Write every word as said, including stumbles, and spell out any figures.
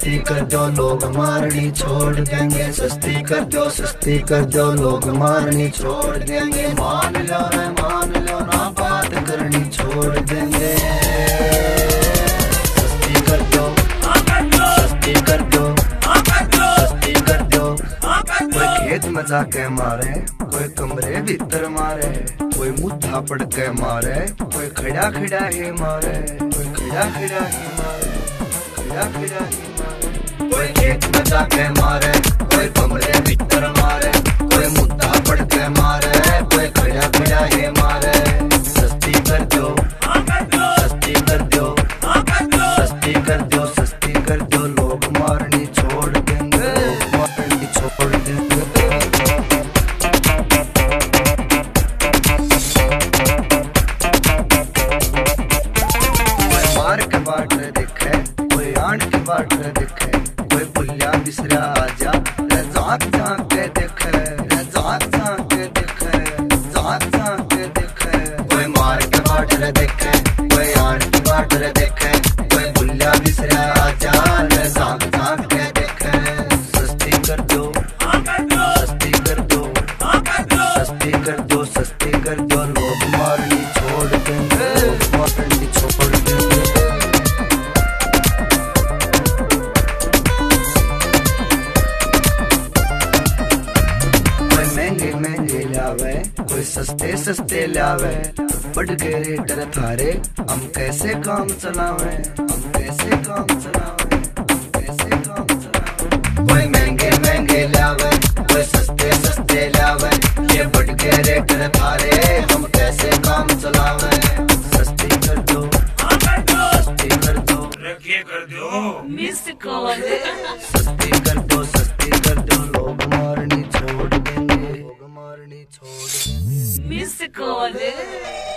सस्ती कर दो लोग मारनी छोड़ देंगे। सस्ती कर दो सस्ती कर दो लोग मारनी छोड़ देंगे। मान लो ना मान लो ना बात करनी छोड़ देंगे। सस्ती कर दो सस्ती कर दो सस्ती कर दो। कोई खेत में जाके मारे, कोई कमरे भीतर मारे, कोई मुद्दा पड़ के मारे, कोई खड़ा खड़ा ही मारे, कोई खड़ा खड़ा ही मारे, खड़ा खड़ा ही मारे। कोई खेत में जाके मारे, कोई कमरे भीतर मारे, कोई मुद्दा पड़ के मारे, कोई खड़ा खड़ा ही मारे। सस्ती कर दो सस्ती कर दो सस्ती कर दो सस्ती कर दो लोग मारनी छोड़ देंगे, मारनी छोड़ देंगे। कोई मार के बाटर दिखे, कोई आंट के बाटर दिखे, कोई पुलिया बिसरा आजा झांक झांक के दिखे, झांक झांक के दिखे, झांक झांक के दिखे। कोई मार के बाटर दिखे, कोई आंट के बाटर दिखे, कोई पुलिया बिसरा आजा झांक झांक के दिखे। सस्ती कर दो सस्ती कर दो सस्ती कर दो सस्ती कर दो लोग मारनी छोड़ देंगे, मारनी छोड़ देंगे। कोई महंगे महंगे लावे, कोई सस्ते सस्ते लावे, बढ़ के रेटर थारे हम कैसे काम चलावे, हम कैसे काम चलावे, हम कैसे काम चलावे। कोई महंगे महंगे लावे, कोई सस्ते सस्ते लावे, ये बढ़ के रेटर थारे हम कैसे काम चलावे। सस्ती कर दो सस्ती कर दो रखिए कर दो मिस कॉल। सस्ती कर दो सस्ती कर दो लोग मारनी छोड़ देंगे, लोग मारनी छोड़ देंगे। Miss call.